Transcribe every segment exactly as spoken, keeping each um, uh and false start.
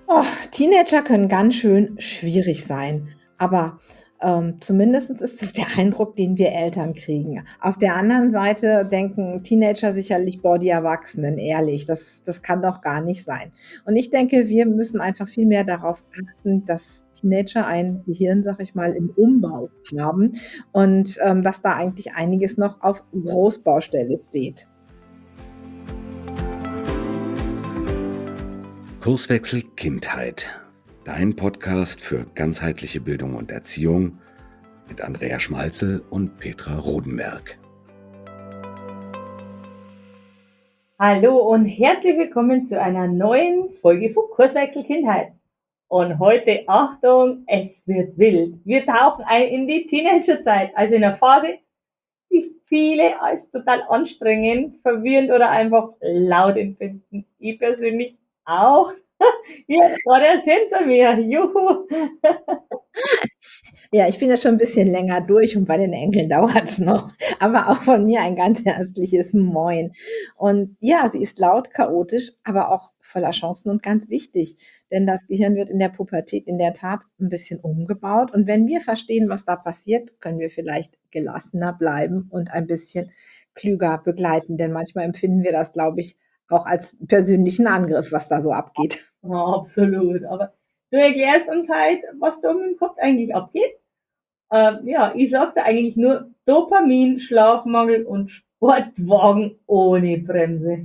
Oh, Teenager können ganz schön schwierig sein, aber, ähm, zumindestens ist das der Eindruck, den wir Eltern kriegen. Auf der anderen Seite denken Teenager sicherlich: „Boah, die Erwachsenen, ehrlich, das das kann doch gar nicht sein.“ Und ich denke, wir müssen einfach viel mehr darauf achten, dass Teenager ein Gehirn, sage ich mal, im Umbau haben und, ähm, dass da eigentlich einiges noch auf Großbaustelle steht. Kurswechsel Kindheit. Dein Podcast für ganzheitliche Bildung und Erziehung mit Andrea Schmalzel und Petra Rodenberg. Hallo und herzlich willkommen zu einer neuen Folge von Kurswechsel Kindheit. Und heute, Achtung, es wird wild. Wir tauchen ein in die Teenagerzeit, also in einer Phase, die viele als total anstrengend, verwirrend oder einfach laut empfinden. Ich persönlich auch. Jetzt war das hinter mir. Juhu. Ja, ich bin ja schon 'n bisschen länger durch und bei den Enkeln dauert's noch. Aber auch von mir ein ganz herzliches Moin. Und ja, sie ist laut, chaotisch, aber auch voller Chancen und ganz wichtig, denn das Gehirn wird in der Pubertät in der Tat 'n bisschen umgebaut. Und wenn wir verstehen, was da passiert, können wir vielleicht gelassener bleiben und ein bisschen klüger begleiten. Denn manchmal empfinden wir das, glaube ich, auch als persönlichen Angriff, was da so abgeht. Ja, absolut. Aber du erklärst uns halt, was da im Kopf eigentlich abgeht. Ähm, ja, ich sage da eigentlich nur Dopamin, Schlafmangel und Sportwagen ohne Bremse.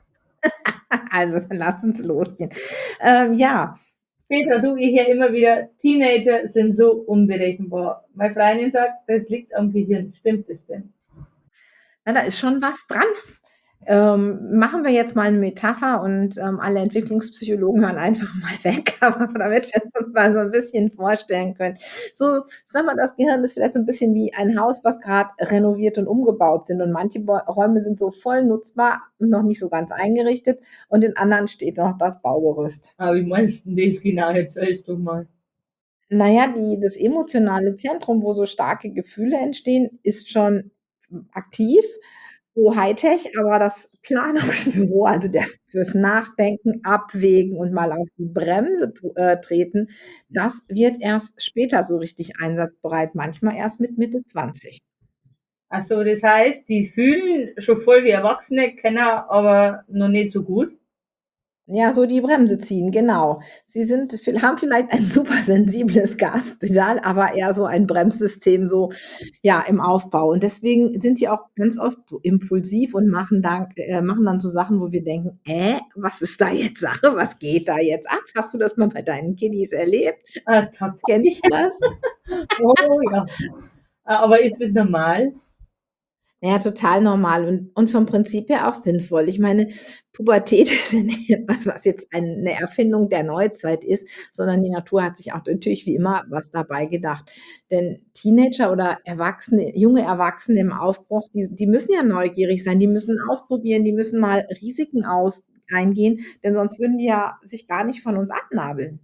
Also, dann lass uns losgehen. Ähm, ja, Petra, du, ich höre immer wieder, Teenager sind so unberechenbar. Meine Freundin sagt, das liegt am Gehirn. Stimmt das denn? na, da ist schon was dran. Ähm, machen wir jetzt mal 'ne Metapher und, ähm, alle Entwicklungspsychologen hören einfach mal weg, aber damit wir uns mal so 'n bisschen vorstellen können. So, sagen wir, das Gehirn ist vielleicht so 'n bisschen wie ein Haus, was grad renoviert und umgebaut sind und manche Bäu Räume sind so voll nutzbar und noch nicht so ganz eingerichtet und in anderen steht noch das Baugerüst. Aber wie meinst du denn das genau? Erzähl's doch mal. Na ja, die das emotionale Zentrum, wo so starke Gefühle entstehen, ist schon, hm, aktiv, so Hightech, aber das Planungsbüro, also das fürs Nachdenken, Abwägen und mal auf die Bremse tr äh, treten, das wird erst später so richtig einsatzbereit, manchmal erst mit Mitte zwanzig. Ach so, das heißt, die fühlen schon voll wie Erwachsene, können aber noch nicht so gut. Ja, so die Bremse ziehen, genau. Sie sind viel haben vielleicht ein supersensibles Gaspedal, aber eher so ein Bremssystem so, ja, im Aufbau. Und deswegen sind die auch ganz oft so impulsiv und machen dann äh, machen dann so Sachen, wo wir denken: „Äh, was ist da jetzt Sache? Was geht da jetzt ab?“ Hast du das mal bei deinen Kiddies erlebt? Ah, tatsächlich. Kennst du das? Oh ja. Ah, aber ist das normal? Ja, total normal und und vom Prinzip her auch sinnvoll. Ich meine, Pubertät ist ja nicht etwas, was jetzt ein 'ne Erfindung der Neuzeit ist, sondern die Natur hat sich auch natürlich wie immer was dabei gedacht. Denn Teenager oder Erwachsene junge Erwachsene im Aufbruch, die die müssen ja neugierig sein, die müssen ausprobieren, die müssen mal Risiken aus eingehen, denn sonst würden die ja sich gar nicht von uns abnabeln.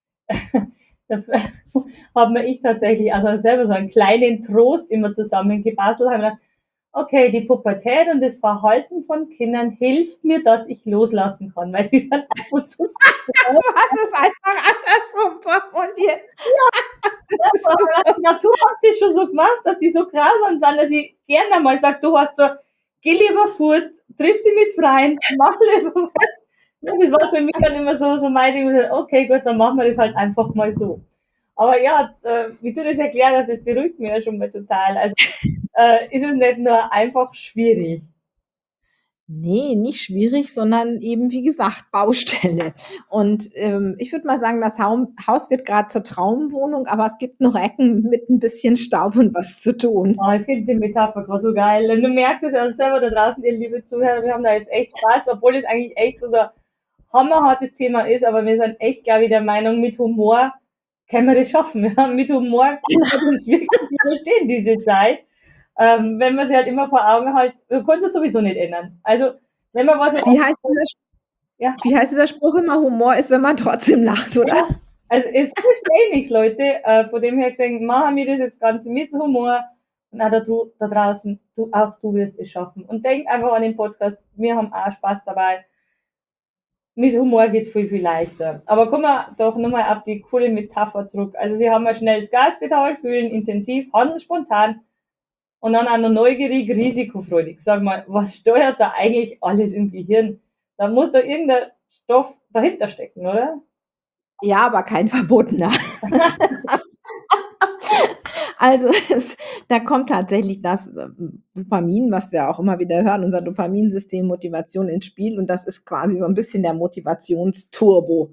Dafür habe mir ich tatsächlich also selber so einen kleinen Trost immer zusammengebastelt, habe gedacht: „Okay, die Pubertät und das Verhalten von Kindern hilft mir, dass ich loslassen kann“, weil die sind ab und zu so Du hast es einfach andersrum formuliert. ja, Das ist aber super. die Natur hat das schon so gemacht, dass die so grausam sind, dass ich gerne einmal sage: „Du hast so, geh lieber fort, triff dich mit Freien, mach lieber was.“ Ja, das war für mich dann immer so so mein Ding, okay, gut, dann machen wir das halt einfach mal so. Aber ja, äh, wie du das erklärt hast, das beruhigt mich ja schon mal total. Also, äh, ist es nicht nur einfach schwierig. Ne, nicht schwierig, sondern eben, wie gesagt, Baustelle. Und, ähm, ich würde mal sagen, das Haum Haus wird grad zur Traumwohnung, aber es gibt noch Ecken mit 'n bisschen Staub und was zu tun. Oh, ich finde die Metapher grad so geil. Und du merkst es ja selber da draußen, ihr liebe Zuhörer, wir haben da jetzt echt Spaß, obwohl das eigentlich echt so 'n hammerhartes Thema ist, aber wir sind echt, glaube ich, der Meinung, mit Humor können wir das schaffen. Ja, mit Humor wird uns wirklich überstehen, diese Zeit. Ähm, wenn man sich halt immer vor Augen hält, du kannst es sowieso nicht ändern. Also, wenn man was Wie heißt dieser Sp ja, wie heißt dieser Spruch immer? Humor ist, wenn man trotzdem lacht, oder? ja, also es hilft eh nix, Leute. Äh, von dem her gesehen, machen wir das jetzt Ganze mit Humor und auch da du da draußen, du auch du wirst es schaffen. Und denk einfach an den Podcast, wir haben auch Spaß dabei. mit Humor geht viel, viel leichter. Aber kommen wir doch nochmal auf die coole Metapher zurück. Also Sie haben ein schnelles Gaspedal, fühlen intensiv, handeln spontan und dann auch noch neugierig, risikofreudig. Sag mal, was steuert da eigentlich alles im Gehirn? Da muss doch irgendein Stoff dahinter stecken, oder? Ja, aber kein verbotener. Also, es da kommt tatsächlich das, ähm, Dopamin, was wir auch immer wieder hören, unser Dopaminsystem Motivation ins Spiel und das ist quasi so 'n bisschen der Motivationsturbo.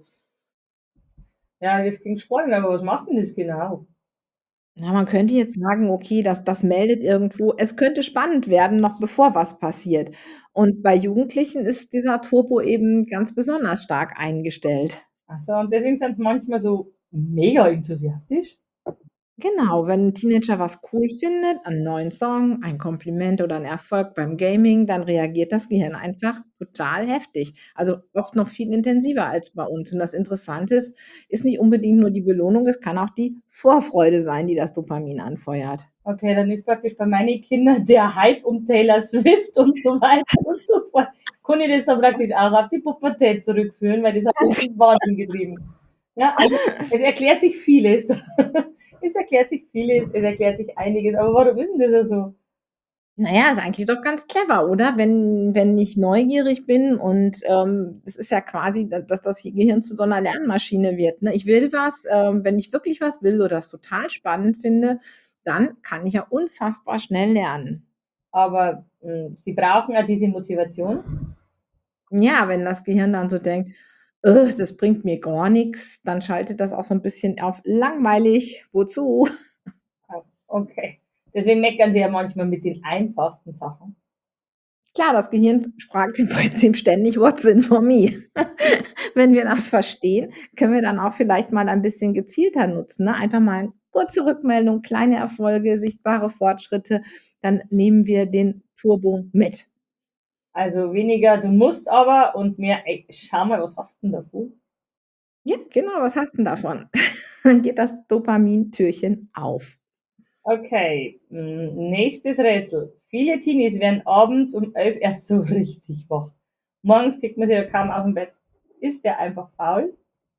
Ja, das klingt spannend, aber was macht denn das genau? Ja, man könnte jetzt sagen, okay, das das meldet irgendwo es könnte spannend werden, noch bevor was passiert. Und bei Jugendlichen ist dieser Turbo eben ganz besonders stark eingestellt. Ach so, und deswegen sind sie manchmal so mega enthusiastisch? Genau, wenn 'n Teenager was cool findet, einen neuen Song, ein Kompliment oder 'n Erfolg beim Gaming, dann reagiert das Gehirn einfach total heftig. Also, oft noch viel intensiver als bei uns. Und das Interessante ist ist nicht unbedingt nur die Belohnung, es kann auch die Vorfreude sein, die das Dopamin anfeuert. Okay, dann ist praktisch bei meinen Kindern der Hype um Taylor Swift und so weiter und so fort. Kann ich das dann praktisch auch auf die Pubertät zurückführen, weil das hat mich Ganz in den Wahnsinn getrieben. Ja, also es erklärt sich vieles. Es erklärt sich vieles, es erklärt sich einiges. Aber warum ist denn das so? Na ja, ist eigentlich doch ganz clever, oder? Wenn wenn ich neugierig bin und, ähm, es ist ja quasi, da dass das Gehirn zu so 'ner Lernmaschine wird, ne? Ich will was, ähm, wenn ich wirklich was will oder es total spannend finde, dann kann ich ja unfassbar schnell lernen. Aber hm, sie brauchen ja diese Motivation. Ja, wenn das Gehirn dann so denkt: „Äh, das bringt mir gar nix“, dann schaltet das auch so 'n bisschen auf langweilig. Wozu? Ah, okay. Deswegen meckern sie ja manchmal mit den einfachsten Sachen. Klar, das Gehirn fragt im Prinzip ständig: „What's in for me?“ Wenn wir das verstehen, können wir dann auch vielleicht mal ein bisschen gezielter nutzen, ne? Einfach mal kurze Rückmeldung, kleine Erfolge, sichtbare Fortschritte, dann nehmen wir den Turbo mit. Also weniger „Du musst aber“ und mehr: „Ey, schau mal, was hast 'n davon?“ Ja, genau, was hast 'n davon? Dann geht das Dopamintürchen auf. Okay, hm, nächstes Rätsel. Viele Teenies werden abends um elf erst so richtig wach. Morgens kriegt man sie ja kaum aus'm Bett. Ist der einfach faul?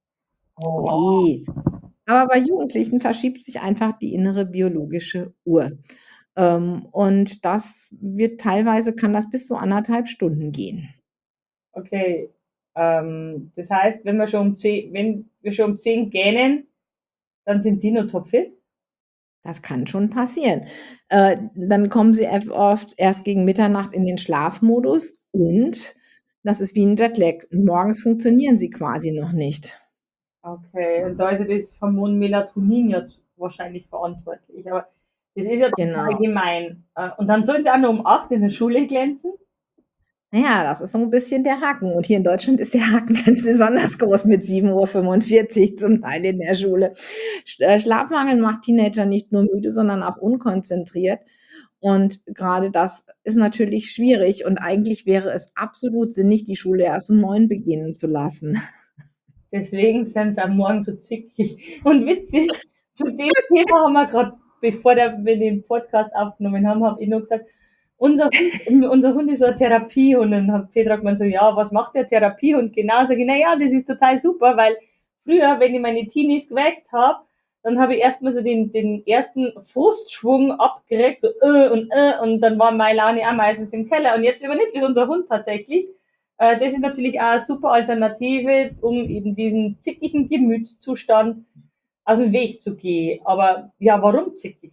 Ne, aber bei Jugendlichen verschiebt sich einfach die innere biologische Uhr. Ähm, und das wird teilweise kann das bis zu anderthalb Stunden gehen. Okay, ähm, das heißt, wenn wir schon um ze wenn wir schon um zehn gähnen, dann sind die noch topfit? Das kann schon passieren. Äh, dann kommen sie eff oft erst gegen Mitternacht in den Schlafmodus und das ist wie 'n Jetlag. Morgens funktionieren sie quasi noch nicht. Okay, und da ist ja das Hormon Melatonin ja z wahrscheinlich verantwortlich, aber das ist ja total Genau. gemein. Äh, und dann sollen sie auch noch um acht in der Schule glänzen? Na ja, das ist so 'n bisschen der Haken und hier in Deutschland ist der Haken ganz besonders groß mit sieben Uhr fünfundvierzig zum Teil in der Schule. Sch äh, Schlafmangel macht Teenager nicht nur müde, sondern auch unkonzentriert und grade das ist natürlich schwierig und eigentlich wäre es absolut sinnig, die Schule erst um neun beginnen zu lassen. Deswegen sind sie am Morgen so zickig und witzig. Zu dem Thema haben wir grad, bevor der wir den Podcast aufgenommen haben, habe ich noch gesagt: „Unser Hund unser Hund ist so 'n Therapiehund.“ Und dann hat Petra gemeint so: „Ja, was macht der Therapiehund genau?“ Sage ich: „Na ja, das ist total super, weil früher, wenn ich meine Teenies geweckt habe, dann habe ich erst mal so den den ersten Frustschwung abgekriegt, so äh und äh und dann war meine Laune auch meistens im Keller. Und jetzt übernimmt das unser Hund tatsächlich. Äh, das ist natürlich auch 'ne super Alternative, um eben diesen zickigen Gemütszustand aus'm Weg zu gehen. Aber ja, warum zickig?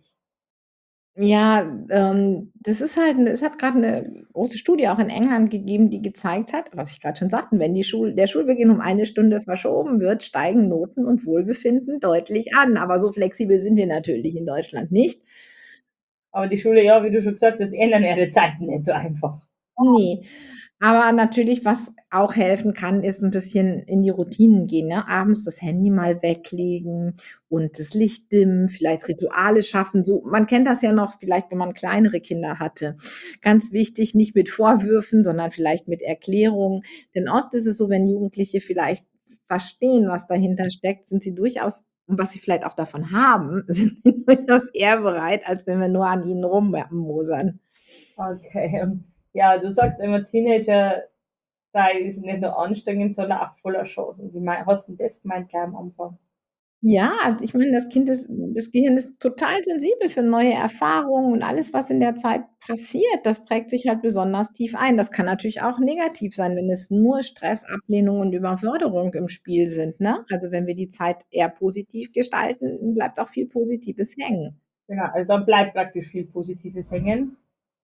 Ja, ähm, das ist halt 'ne es hat grad 'ne große Studie auch in England gegeben, die gezeigt hat, was ich grad schon sagte, wenn die Schul der Schulbeginn um eine Stunde verschoben wird, steigen Noten und Wohlbefinden deutlich an. Aber so flexibel sind wir natürlich in Deutschland nicht. Aber die Schule, ja, wie du schon gesagt hast, ändern ihre Zeiten nicht so einfach. Ne, aber natürlich, was auch helfen kann, ist 'n bisschen in die Routinen gehen, ne? Abends das Handy mal weglegen und das Licht dimmen, vielleicht Rituale schaffen, so man kennt das ja noch vielleicht, wenn man kleinere Kinder hatte. Ganz wichtig, nicht mit Vorwürfen, sondern vielleicht mit Erklärungen. Denn oft ist es so, wenn Jugendliche vielleicht verstehen, was dahinter steckt, sind sie durchaus und was sie vielleicht auch davon haben, sind sie durchaus eher bereit, als wenn wir nur an ihnen rum ja mosern. Okay, ähm, ja, du sagst immer Teenager Zeit ist nicht nur anstrengend, sondern auch voller Chancen. Wie mei hast du denn das gemeint gleich am Anfang? Ja, also ich meine, das Kind ist das Gehirn ist total sensibel für neue Erfahrungen und alles, was in der Zeit passiert, das prägt sich halt besonders tief ein. Das kann natürlich auch negativ sein, wenn es nur Stress, Ablehnung und Überforderung im Spiel sind, ne? Also, wenn wir die Zeit eher positiv gestalten, bleibt auch viel Positives hängen. Genau, also dann bleibt praktisch viel Positives hängen.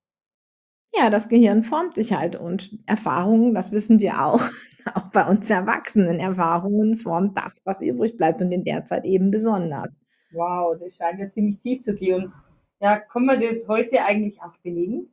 Ja, das Gehirn formt sich halt und Erfahrungen, das wissen wir auch, auch bei uns Erwachsenen, Erfahrungen formt das, was übrig bleibt und in der Zeit eben besonders. Wow, das scheint ja ziemlich tief zu gehen. Und ja, kann man das heute eigentlich auch belegen?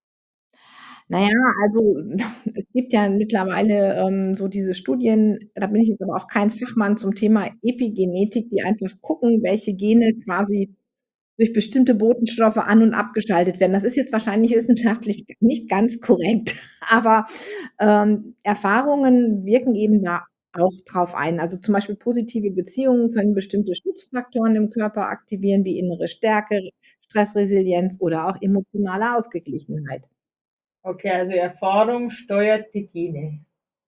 Na ja, also es gibt ja mittlerweile, ähm, so diese Studien, da bin ich jetzt aber auch kein Fachmann zum Thema Epigenetik, die einfach gucken, welche Gene quasi durch bestimmte Botenstoffe an und abgeschaltet werden. Das ist jetzt wahrscheinlich wissenschaftlich nicht ganz korrekt, aber, ähm, Erfahrungen wirken eben da auch drauf ein. Also, zum Beispiel positive Beziehungen können bestimmte Schutzfaktoren im Körper aktivieren, wie innere Stärke, Stressresilienz oder auch emotionale Ausgeglichenheit. Okay, also Erfahrung steuert die Gene.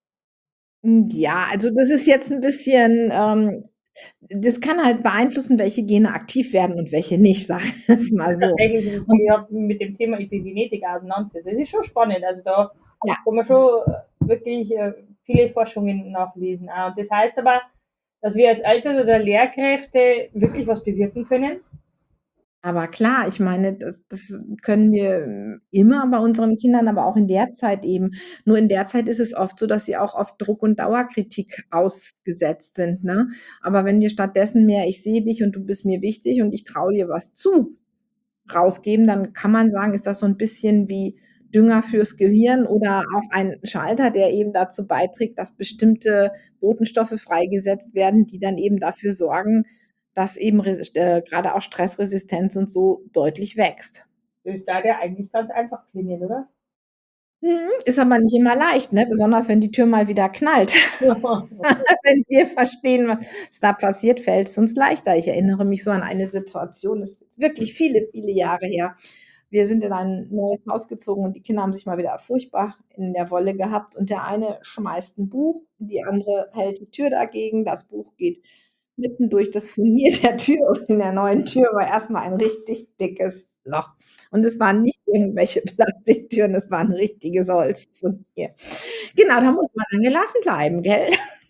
Hm, ja, also das ist jetzt 'n bisschen, ähm das kann halt beeinflussen, welche Gene aktiv werden und welche nicht, sagen wir's mal so. Tatsächlich, ich Und habe mit dem Thema Epigenetik auseinandergesetzt. Das ist schon spannend. Also da ja. kann man schon äh, wirklich äh, viele Forschungen nachlesen. Auch. Und das heißt aber, dass wir als Eltern oder Lehrkräfte wirklich was bewirken können. Aber klar, ich meine, das das können wir, hm, immer bei unseren Kindern, aber auch in der Zeit eben. Nur in der Zeit ist es oft so, dass sie auch auf Druck und Dauerkritik ausgesetzt sind, ne? Aber wenn wir stattdessen mehr „Ich sehe dich und du bist mir wichtig und ich traue dir was zu“ rausgeben, dann kann man sagen, ist das so 'n bisschen wie Dünger fürs Gehirn oder auch ein Schalter, der eben dazu beiträgt, dass bestimmte Botenstoffe freigesetzt werden, die dann eben dafür sorgen, dass eben res äh, grade auch Stressresistenz und so deutlich wächst. Das darf ja eigentlich ganz einfach klingen, oder? Mhm, ist aber nicht immer leicht, ne? Besonders wenn die Tür mal wieder knallt. Wenn wir verstehen, was da passiert, fällt's uns leichter. Ich erinnere mich so an eine Situation, das ist wirklich viele, viele Jahre her. Wir sind in ein neues Haus gezogen und die Kinder haben sich mal wieder furchtbar in der Wolle gehabt und der eine schmeißt 'n Buch, die andere hält die Tür dagegen. Das Buch geht mitten durch das Furnier der Tür und in der neuen Tür war erst mal ein richtig dickes Loch. Und es waren nicht irgendwelche Plastiktüren, es war 'n richtiges Holzfurnier. Genau, da muss man dann gelassen bleiben, gell?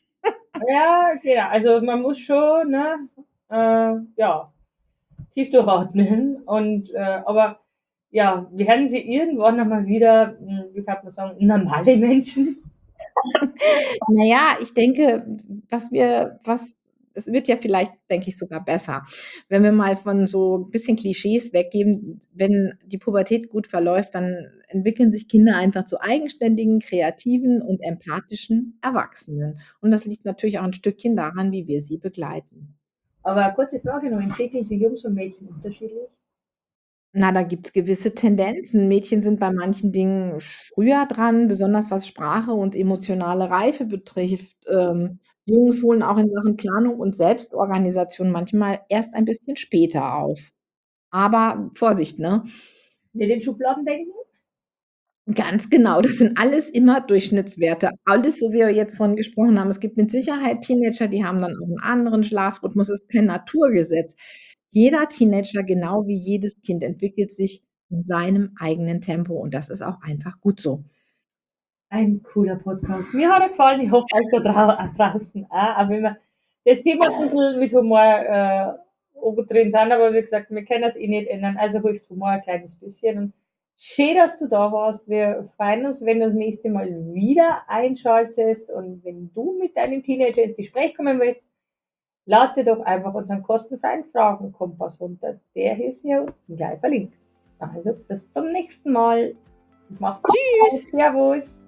Ja, genau. Also man muss schon, ne, äh, ja, tief durchatmen und, äh aber ja, werden sie irgendwann noch mal wieder, hm, wie kann man sagen, normale Menschen? Na ja, ich denke, was wir was es wird ja vielleicht, denke ich, sogar besser, wenn wir mal von so bisschen Klischees weggehen. Wenn die Pubertät gut verläuft, dann entwickeln sich Kinder einfach zu eigenständigen, kreativen und empathischen Erwachsenen. Und das liegt natürlich auch 'n Stückchen daran, wie wir sie begleiten. Aber kurze Frage noch, entwickeln sich Jungs und Mädchen unterschiedlich? Na, da gibt's gewisse Tendenzen. Mädchen sind bei manchen Dingen früher dran, besonders was Sprache und emotionale Reife betrifft. Ähm, Jungs holen auch in Sachen Planung und Selbstorganisation manchmal erst ein bisschen später auf. Aber Vorsicht, ne? Nicht in Schubladen denken? Ganz genau, das sind alles immer Durchschnittswerte. Alles, wo wir jetzt von gesprochen haben. Es gibt mit Sicherheit Teenager, die haben dann auch 'n anderen Schlafrhythmus, ist kein Naturgesetz. Jeder Teenager, genau wie jedes Kind, entwickelt sich in seinem eigenen Tempo und das ist auch einfach gut so. Ein cooler Podcast. Mir hat er gefallen, ich hoffe euch da drau äh, draußen auch, auch wenn wir das Thema 'n bisschen mit Humor, äh, obendrin sind, aber wie gesagt, wir können's eh nicht ändern, also hilft Humor 'n kleines bisschen. Und schön, dass du da warst. Wir freuen uns, wenn du das nächste Mal wieder einschaltest und wenn du mit deinem Teenager ins Gespräch kommen willst, lade dir doch einfach unseren kostenfreien Fragenkompass runter. Der ist hier unten gleich verlinkt. Also, bis zum nächsten Mal. Macht's gut. Tschüss. Servus.